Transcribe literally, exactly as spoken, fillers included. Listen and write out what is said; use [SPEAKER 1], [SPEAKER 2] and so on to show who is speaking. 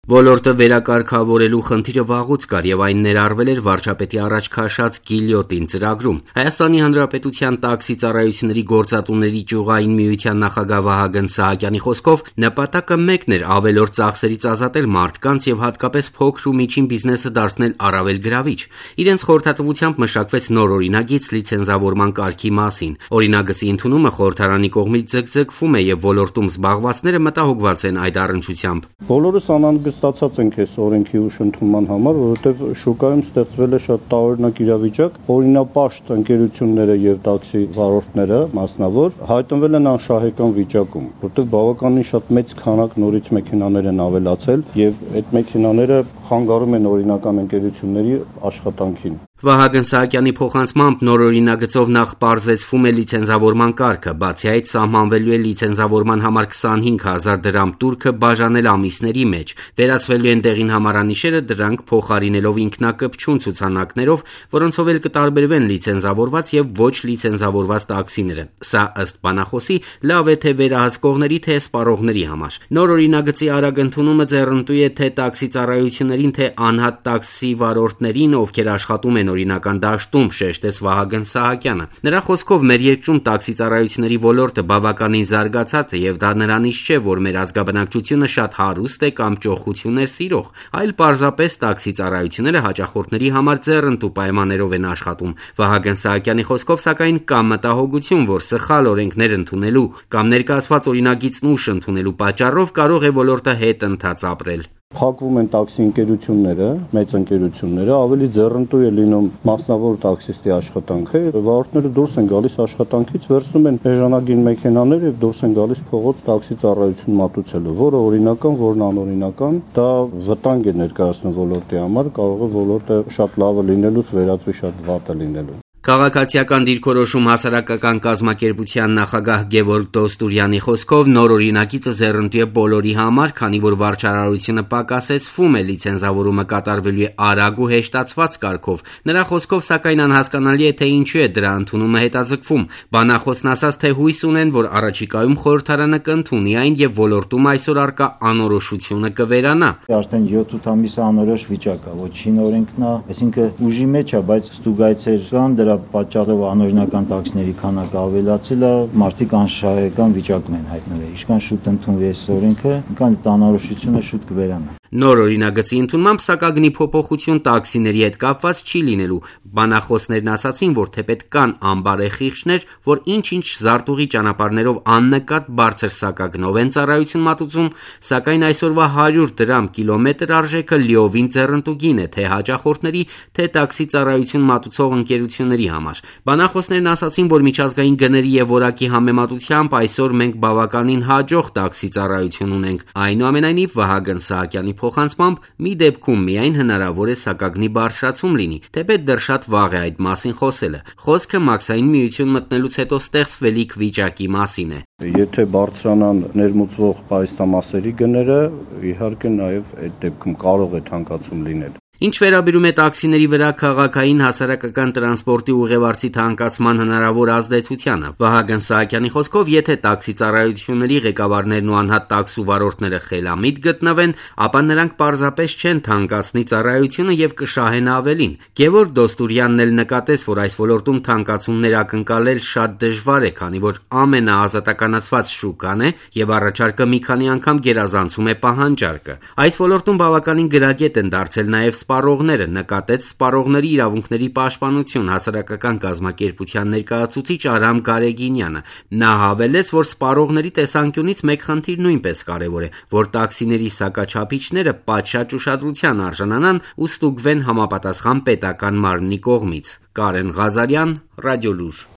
[SPEAKER 1] Ոլորտը վերակարգավորելու խնդիրը վաղուց կար եւ այն ներառվել էր վարչապետի առաջ քաշած գիլյոտին ծրագրում։ Հայաստանի Հանրապետության տաքսի ծառայությունների գործատուների ճյուղային միության նախագահ Վահագն Սահակյանի խոսքով նպատակը մեկն էր՝ ավելորդ ծախսերից ազատել մարդկանց եւ հատկապես փոքր ու միջին բիզնեսը դարձնել առավել գրավիչ։ Իրենց խորհրդատվությամբ մշակվեց նոր օրինագիծ լիցենզավորման կարգի մասին։ Օրինագծի ընդունումը խորհրդարանի կողմից ձգձգվում է եւ ոլորտում զբաղվածները մտահոգված են այդ առնչությամբ։
[SPEAKER 2] Բոլորս ստացած ենք այս օրենքի ուշ ընդունման համար, որովհետև շուկայում ստեղծվել է շատ տարօրինակ իրավիճակ, օրինապաշտ ընկերությունները եւ տաքսի վարորդները մասնավոր հայտնվել են անշահեկան վիճակում, որովհետև բավականին շատ մեծ քանակ նորից մեքենաներ են ավելացել եւ այդ մեքենաները խանգարում են օրինական ընկերությունների աշխատանքին։
[SPEAKER 1] Վահագն Սահակյանի փոխանցմամբ նոր օրինագծով նախ պարզեցվում է լիցենզավորման կարգը, բացի այդ սահմանվելու է լիցենզավորման համար քսանհինգ հազար դրամ տուրքը բաժանել ամիսների մեջ, վերացվելու են դեղին համարանիշերը, դրանք փոխարինելով ինքնակպչուն ցուցանակներով, որոնցով էլ կտարբերվեն լիցենզավորված եւ ոչ լիցենզավորված տաքսիները։ Սա ըստ բանախոսի լավ է թե վերահսկողների, թե սպառողների համար։ Նոր օրինագծի արագ ընդունումը ձեռնտու է թե տաքսի ծառայություններին, թե անհատ տաքսի վարորդներին, ովքեր աշխատում են օրինական դաշտում, շեշտեց Վահագն Սահակյանը։ Նրա խոսքով մեր երկրում տաքսի ծառայությունների ոլորտը բավականին զարգացած է եւ դա նրանից չէ, որ մեր ազգաբնակչությունը շատ հարուստ է կամ ճոխություններ սիրող, այլ պարզապես տաքսի ծառայությունները հաճախորդների համար ձեռնտու պայմաններով են աշխատում։ Վահագն Սահակյանի խոսքով սակայն կա մտահոգություն, որ սխալ օրենքներ ընդունելու կամ ներկայացված օրինագիծն ուշ ընդունելու պատճառով կարող է ոլորտը հետընթաց ապրել։
[SPEAKER 2] Փակվում են տաքսի ընկերությունները, մեծ ընկերությունները, ավելի ձեռնտու է լինում մասնավոր տաքսիստի աշխատանքը, վարորդները դուրս են գալիս աշխատանքից, վերցնում են էժանագին մեքենաներ եւ դուրս են գալիս փողոց տաքսի ծառայություն մատուցելու, որը օրինական, որն անօրինական, դա վտանգ է ներկայացնում ոլորտի համար, կարող է ոլորտը շատ լավը լինելուց վերածվի շատ վատը լինելու։
[SPEAKER 1] Քաղաքացիական դիրքորոշում հասարակական կազմակերպության նախագահ Գևորգ Դոստուրյանի խոսքով նոր օրինագիծը ձեռնտու է բոլորի համար, քանի որ վարչարարությունը պակասեցվում է, լիցենզավորումը կատարվելու է արագ ու հեշտացված կարգով։ Նրա խոսքով սակայն անհասկանալի է, թե ինչու է դրա ընդունումը հետաձգվում։ Բանախոսն ասաց, թե հույս ունեն, որ առաջիկայում խորհրդարանը կընդունի այն եւ ոլորտում այսօր առկա անորոշությունը կվերանա։
[SPEAKER 3] Արդեն յոթ-ութ ամիսը անորոշ վիճակ է, ոչին օրենքն է, այսինքն ուժի մեջ է, բայց ստուգայցեր կան, դրա պատճառով անօրինական տաքսիների քանակը ավելացել է, մարդիկ անշահեկան վիճակում են հայտնվել։ Ինչքան շուտ ընդունվի այս օրենքը, այնքան անորոշությունը շուտ կվերանա։
[SPEAKER 1] Նոր օրինագծի ընդունմամբ սակագնի փոփոխություն տաքսիների հետ կապված չի լինելու։ Բանախոսներն ասացին, որ թեպետ կան ամբարեխիղճներ, որ ինչ-ինչ զարտուղի ճանապարհներով աննկատ բարձր սակագնով են ծառայություն մատուցում, սակայն այսօրվա հարյուր դրամ կիլոմետր արժեքը լիովին ձեռնտու գին է թե հաճախորդների, թե տաքսի ծառայություն մատուցող ընկերությունների համար։ Բանախոսներն ասացին, որ միջազգային գների եւ որակի համեմատությամբ այսօր մենք բավականին հաջող տաքսի ծառայություն ունենք։ Այնուամենայնիվ Վահագն Սահակյանի փոխանցմամբ մի դեպքում միայն հնարավոր է սակագնի բարձրացում լինի, թեպետ դեռ շատ վաղ է այդ մասին խոսելը։ Խոսքը մաքսային միություն մտնելուց հետո ստեղծվելիք վիճակի մասին է։
[SPEAKER 2] Եթե բարձրանան ներմուծվող պայստամասերի գները, իհարկե նաև այդ դեպքում կարող է թանկացում լինել։
[SPEAKER 1] Ինչ վերաբերում է տաքսիների վրա քաղաքային հասարակական տրանսպորտի ուղևորցի թանկացման հնարավոր ազդեցությանը, Վահագն Սահակյանի խոսքով, եթե տաքսի ծառայությունների ղեկավարներն ու անհատ տաքսու վարորդները խելամիտ գտնվեն, ապա նրանք պարզապես չեն թանկացնի ծառայությունը եւ կշահեն ավելին։ Գևորգ Դոստուրյանն էլ նկատեց, որ այս ոլորտում թանկացումներ ակնկալել շատ դժվար է, քանի որ ամենաազատականացված շուկան է եւ առաջարկը մի քանի անգամ գերազանցում է պահանջարկը։ Այս ոլորտում բավականին գրագետ են դարձել նաեւ սպառողները, նկատեց սպառողների իրավունքների պաշտպանություն հասարակական կազմակերպության ներկայացուցիչ Արամ Գարեգինյանը։ Նա հավելեց, որ սպառողների տեսանկյունից մեկ խնդիր նույնպես կարևոր է, որ տաքսիների սակաչափիչները պատշաճ ուշադրության արժանանան ու ստուգվեն համապատասխան պետական մարմնի կողմից։ Կարեն Ղազարյան, Ռադիոլուր։